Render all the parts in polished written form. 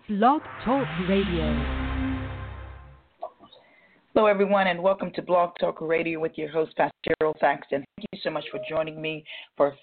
Blog Talk Radio. Hello, everyone, and welcome to Blog Talk Radio with your host, Pastor Cheryl Thaxton. Thank you so much for joining me for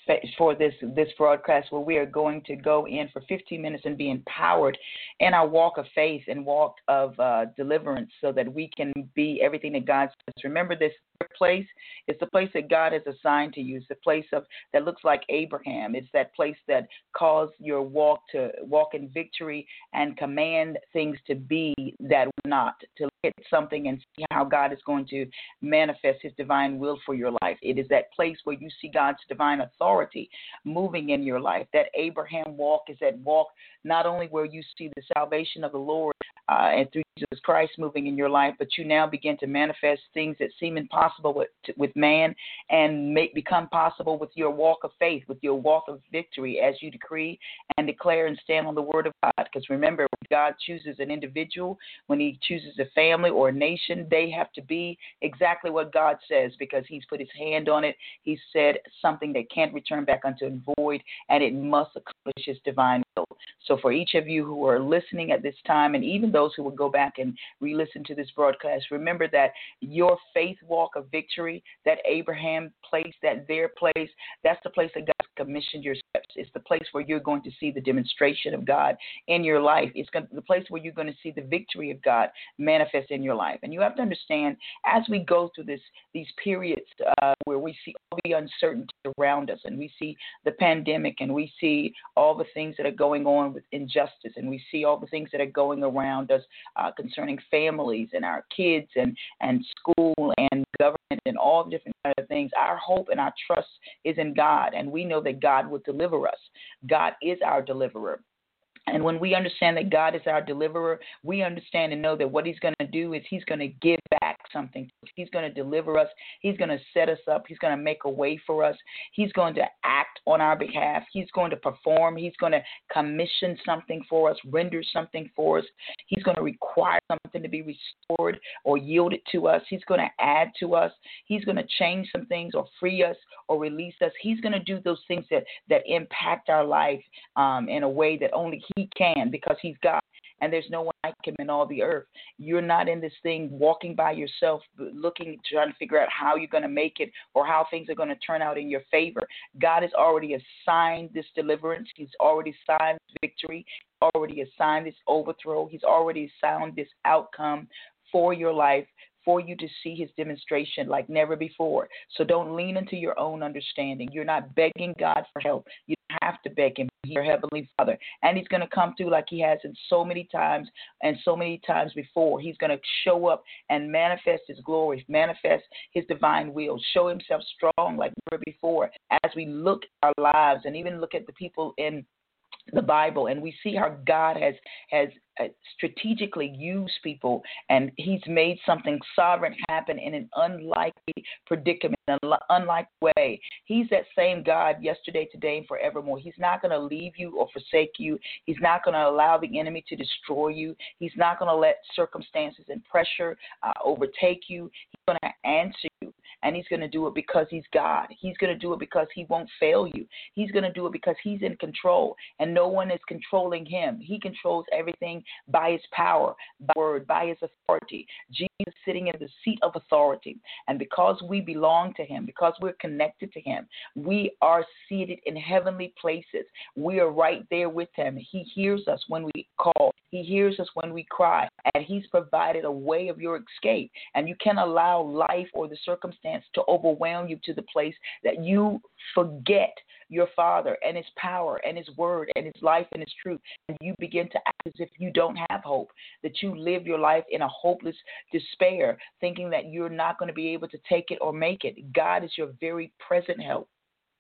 this broadcast where we are going to go in for 15 minutes and be empowered in our walk of faith and walk of deliverance so that we can be everything that God says. Remember, this place is the place that God has assigned to you. It's the place that looks like Abraham. It's that place that caused your walk to walk in victory and command things to be that were not, to look at something and see how God is going to manifest his divine will for your life. It is that place where you see God's divine authority moving in your life. That Abraham walk is that walk not only where you see the salvation of the Lord and through Jesus Christ moving in your life, but you now begin to manifest things that seem impossible with man and become possible with your walk of faith, with your walk of victory as you decree and declare and stand on the word of God. Because remember, when God chooses an individual, when he chooses a family or a nation, they have to be exactly what God says because he's put his hand on it. He said something that can't return back unto him void, and it must accomplish his divine will. So for each of you who are listening at this time, and even those who will go back and re-listen to this broadcast, remember that your faith walk of victory, that Abraham place, that their place, that's the place that God commissioned your steps. It's the place where you're going to see the demonstration of God in your life. It's the place where you're going to see the victory of God manifest in your life. And you have to understand, as we go through these periods where we see all the uncertainty around us, and we see the pandemic, and we see all the things that are going on with injustice, and we see all the things that are going around us concerning families and our kids and school and government and all different kinds of things. Our hope and our trust is in God, and we know that God will deliver us. God is our deliverer. And when we understand that God is our deliverer, we understand and know that what he's going to do is he's going to give back something. He's going to deliver us. He's going to set us up. He's going to make a way for us. He's going to act on our behalf. He's going to perform. He's going to commission something for us, render something for us. He's going to require something to be restored or yielded to us. He's going to add to us. He's going to change some things or free us or release us. He's going to do those things that impact our life in a way that only he can, because he's God. And there's no one like him in all the earth. You're not in this thing walking by yourself, trying to figure out how you're going to make it or how things are going to turn out in your favor. God has already assigned this deliverance. He's already assigned victory. He's already assigned this overthrow. He's already assigned this outcome for your life, for you to see his demonstration like never before. So don't lean into your own understanding. You're not begging God for help. You don't have to beg him. He's your heavenly Father. And he's going to come through like he has in so many times and so many times before. He's going to show up and manifest his glory, manifest his divine will, show himself strong like never before as we look at our lives and even look at the people in the Bible, and we see how God has strategically used people, and he's made something sovereign happen in an unlikely predicament, an unlikely way. He's that same God yesterday, today, and forevermore. He's not going to leave you or forsake you. He's not going to allow the enemy to destroy you. He's not going to let circumstances and pressure overtake you. He's going to answer you. And he's going to do it because he's God. He's going to do it because he won't fail you. He's going to do it because he's in control, and no one is controlling him. He controls everything by his power, by word, by his authority. Jesus is sitting in the seat of authority. And because we belong to him, because we're connected to him, we are seated in heavenly places. We are right there with him. He hears us when we call. He hears us when we cry. And he's provided a way of your escape. And you can allow life or the circumstance to overwhelm you to the place that you forget your Father and his power and his word and his life and his truth. And you begin to act as if you don't have hope, that you live your life in a hopeless despair, thinking that you're not going to be able to take it or make it. God is your very present help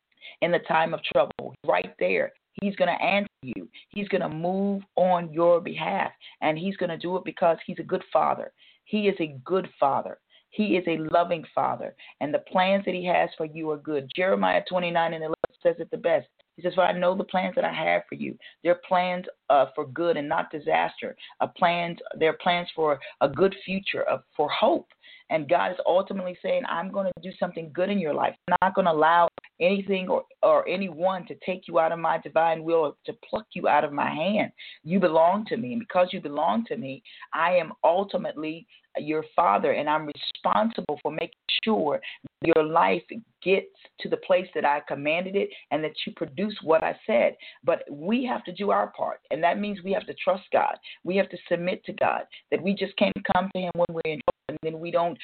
in the time of trouble, right there. He's going to answer you. He's going to move on your behalf, and he's going to do it because he's a good Father. He is a good Father. He is a loving Father, and the plans that he has for you are good. Jeremiah 29:11 says it the best. He says, "For I know the plans that I have for you. They're plans for good and not disaster. Their plans for a good future, for hope. And God is ultimately saying, I'm going to do something good in your life. I'm not going to allow anything or anyone to take you out of my divine will or to pluck you out of my hand. You belong to me. And because you belong to me, I am ultimately your father, and I'm responsible for making sure that your life gets to the place that I commanded it and that you produce what I said. But we have to do our part, and that means we have to trust God. We have to submit to God, that we just can't come to him when we're in trouble, and then we don't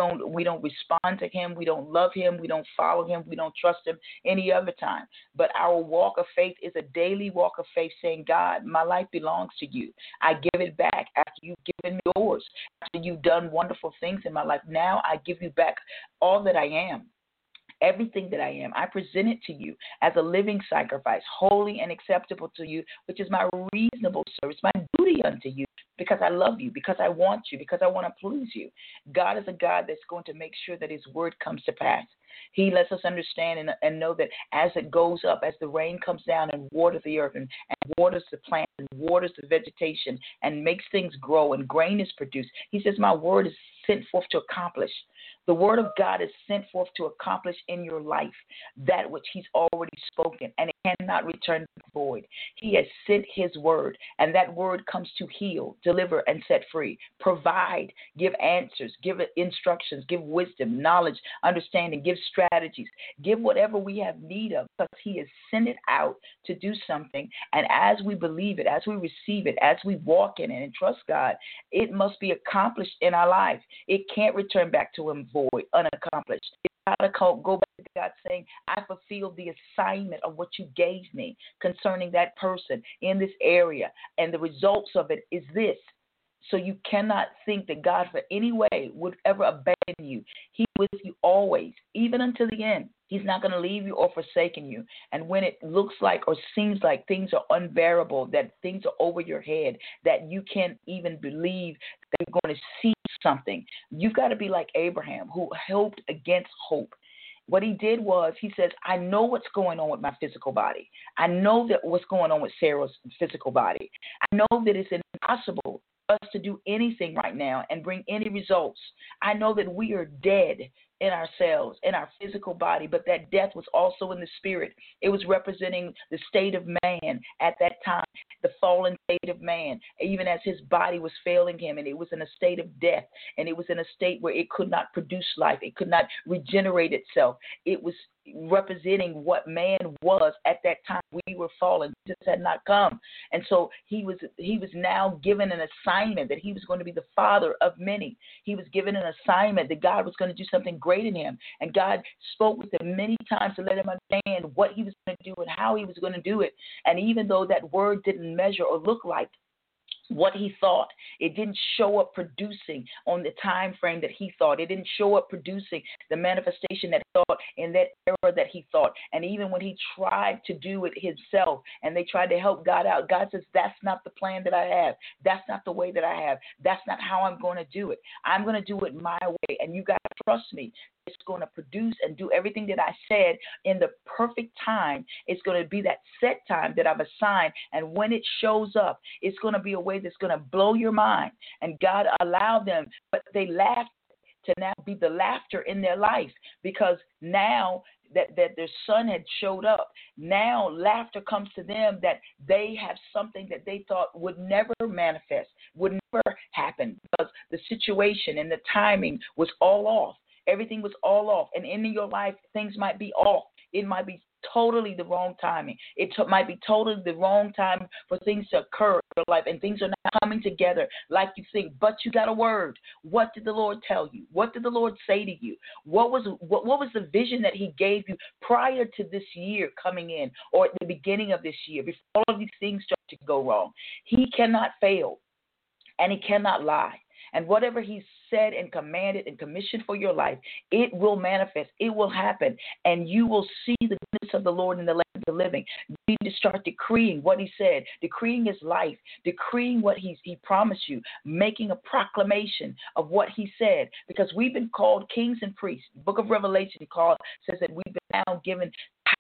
respond to him, we don't love him, we don't follow him, we don't trust him any other time. But our walk of faith is a daily walk of faith, saying, God, my life belongs to you. I give it back after you've given me yours, after you've done wonderful things in my life. Now I give you back all that I am. Everything that I am, I present it to you as a living sacrifice, holy and acceptable to you, which is my reasonable service, my duty unto you, because I love you, because I want you, because I want to please you. God is a God that's going to make sure that his word comes to pass. He lets us understand and know that as it goes up, as the rain comes down and waters the earth and waters the plants and waters the vegetation and makes things grow and grain is produced, he says, my word is sent forth to accomplish. The word of God is sent forth to accomplish in your life that which he's already spoken, and it cannot return void. He has sent his word, and that word comes to heal, deliver, and set free, provide, give answers, give instructions, give wisdom, knowledge, understanding, give strategies, give whatever we have need of, because he has sent it out to do something. And as we believe it, as we receive it, as we walk in it and trust God, it must be accomplished in our life. It can't return back to him void, unaccomplished. It's got to go back to God saying, I fulfilled the assignment of what you gave me concerning that person in this area, and the results of it is this. So you cannot think that God for any way would ever abandon you. He's with you always, even until the end. He's not going to leave you or forsaken you. And when it looks like or seems like things are unbearable, that things are over your head, that you can't even believe that you're going to see something, you've got to be like Abraham, who hoped against hope. What he did was, he says, I know what's going on with my physical body. I know that what's going on with Sarah's physical body. I know that it's impossible us to do anything right now and bring any results. I know that we are dead in ourselves, in our physical body, but that death was also in the spirit. It was representing the state of man at that time, the fallen state of man, even as his body was failing him, and it was in a state of death, and it was in a state where it could not produce life. It could not regenerate itself. It was representing what man was at that time. We were fallen. Jesus had not come. And so he was now given an assignment that he was going to be the father of many. He was given an assignment that God was going to do something great in him. And God spoke with him many times to let him understand what he was going to do and how he was going to do it. And even though that word didn't measure or look like what he thought, it didn't show up producing on the time frame that he thought. It didn't show up producing the manifestation that he thought in that era that he thought. And even when he tried to do it himself and they tried to help God out, God says, that's not the plan that I have. That's not the way that I have. That's not how I'm going to do it. I'm going to do it my way, and you got to trust me. It's going to produce and do everything that I said in the perfect time. It's going to be that set time that I've assigned. And when it shows up, it's going to be a way that's going to blow your mind. And God allowed them, but they laughed to now be the laughter in their life, because now that their son had showed up, now laughter comes to them that they have something that they thought would never manifest, would never happen, because the situation and the timing was all off. Everything was all off. And in your life, things might be off. It might be totally the wrong timing. It might be totally the wrong time for things to occur in your life, and things are not coming together like you think. But you got a word. What did the Lord tell you? What did the Lord say to you? What was the vision that he gave you prior to this year coming in, or at the beginning of this year, before all of these things start to go wrong? He cannot fail, and he cannot lie. And whatever he said and commanded and commissioned for your life, it will manifest. It will happen. And you will see the goodness of the Lord in the land of the living. You need to start decreeing what he said, decreeing his life, decreeing what he promised you, making a proclamation of what he said. Because we've been called kings and priests. The book of Revelation says that we've been now given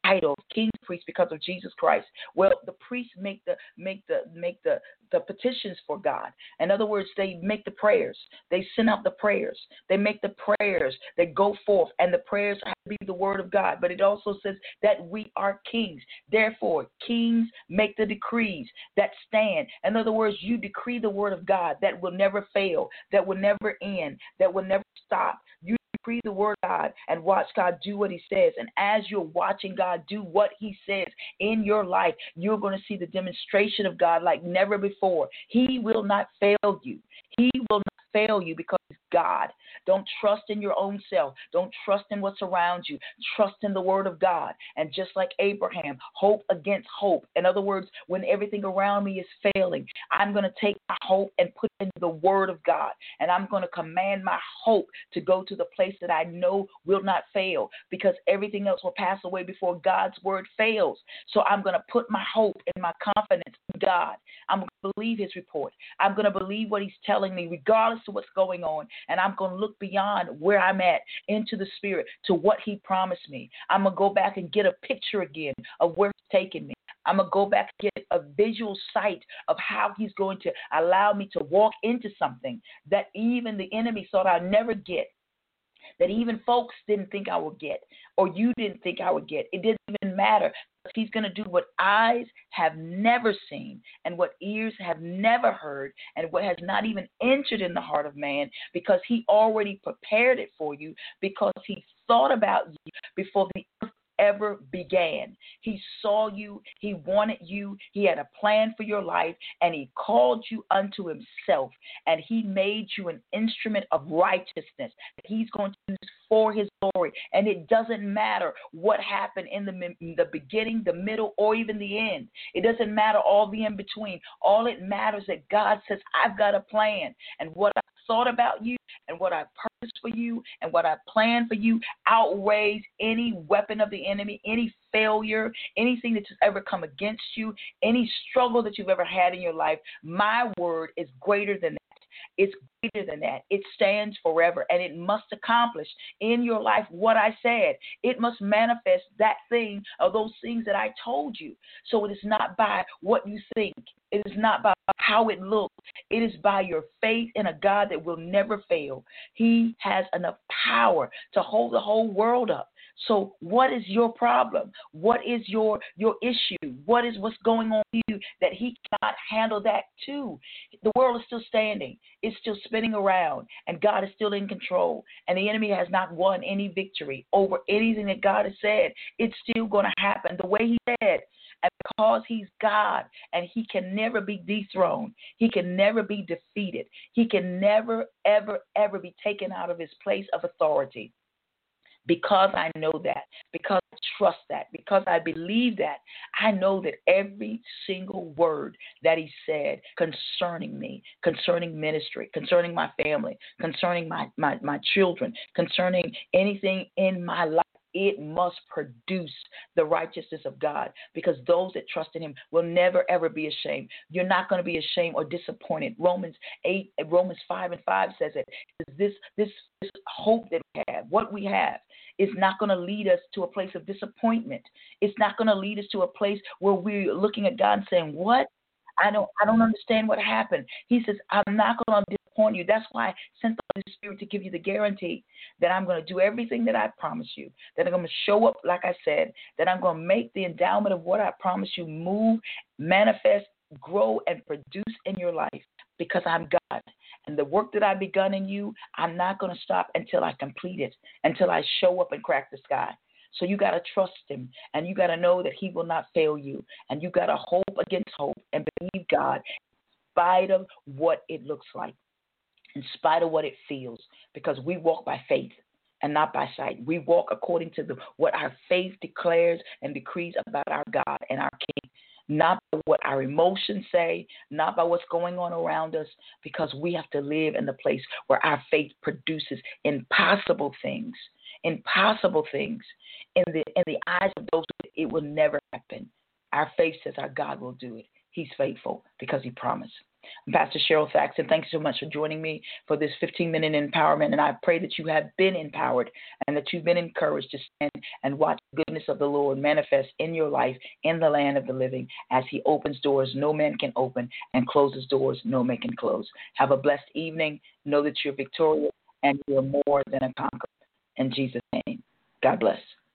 titles, kings, priests, because of Jesus Christ. Well, the priests make the petitions for God. In other words, they make the prayers. They send out the prayers. They make the prayers that go forth, and the prayers have to be the word of God. But it also says that we are kings. Therefore, kings make the decrees that stand. In other words, you decree the word of God that will never fail, that will never end, that will never stop. You decree the word of God and watch God do what he says. And as you're watching God do what he says in your life, you're going to see the demonstration of God like never before. He will not fail you. He will not fail you because he's God. Don't trust in your own self. Don't trust in what's around you. Trust in the word of God. And just like Abraham, hope against hope. In other words, when everything around me is failing, I'm going to take my hope and put it into the word of God. And I'm going to command my hope to go to the place that I know will not fail, because everything else will pass away before God's word fails. So I'm going to put my hope and my confidence in God. I'm going to believe his report. I'm going to believe what he's telling me regardless of what's going on. And I'm going to look beyond where I'm at into the spirit to what he promised me. I'm going to go back and get a picture again of where he's taking me. I'm going to go back and get a visual sight of how he's going to allow me to walk into something that even the enemy thought I'd never get, that even folks didn't think I would get, or you didn't think I would get. It didn't even matter. He's going to do what eyes have never seen and what ears have never heard and what has not even entered in the heart of man, because he already prepared it for you, because he thought about you before the earth ever began. He saw you, he wanted you, he had a plan for your life, and he called you unto himself, and he made you an instrument of righteousness that he's going to use for his glory. And it doesn't matter what happened in the beginning, the middle, or even the end. It doesn't matter all the in between. All it matters is that God says, I've got a plan, and what I thought about you and what I purposed for you and what I planned for you outweighs any weapon of the enemy, any failure, anything that's ever come against you, any struggle that you've ever had in your life. My word is greater than that. It's greater than that. It stands forever, and it must accomplish in your life what I said. It must manifest that thing or those things that I told you. So it is not by what you think. It is not by how it looks. It is by your faith in a God that will never fail. He has enough power to hold the whole world up. So what is your problem? What is your issue? What's going on with you that he cannot handle that too? The world is still standing. It's still spinning around, and God is still in control. And the enemy has not won any victory over anything that God has said. It's still going to happen the way he said. And because he's God and he can never be dethroned, he can never be defeated, he can never, ever, ever be taken out of his place of authority. Because I know that, because I trust that, because I believe that, I know that every single word that he said concerning me, concerning ministry, concerning my family, concerning my children, concerning anything in my life, it must produce the righteousness of God, because those that trust in him will never, ever be ashamed. You're not going to be ashamed or disappointed. Romans 5:5 says it. This hope that we have, what we have, is not going to lead us to a place of disappointment. It's not going to lead us to a place where we're looking at God and saying, what? I don't understand what happened. He says, I'm not going to disappoint you. That's why I sent the Holy Spirit to give you the guarantee that I'm going to do everything that I promised you, that I'm going to show up like I said, that I'm going to make the endowment of what I promised you move, manifest, grow, and produce in your life, because I'm God. And the work that I've begun in you, I'm not going to stop until I complete it, until I show up and crack the sky. So you got to trust him, and you got to know that he will not fail you, and you got to hope against hope and believe God in spite of what it looks like, in spite of what it feels, because we walk by faith and not by sight. We walk according to what our faith declares and decrees about our God and our King, not by what our emotions say, not by what's going on around us, because we have to live in the place where our faith produces impossible things. Impossible things in the eyes of those who it will never happen. Our faith says our God will do it. He's faithful because he promised. I'm Pastor Cheryl Faxon. Thanks so much for joining me for this 15-minute empowerment. And I pray that you have been empowered and that you've been encouraged to stand and watch the goodness of the Lord manifest in your life in the land of the living as he opens doors no man can open and closes doors no man can close. Have a blessed evening. Know that you're victorious and you're more than a conqueror. In Jesus' name, God bless.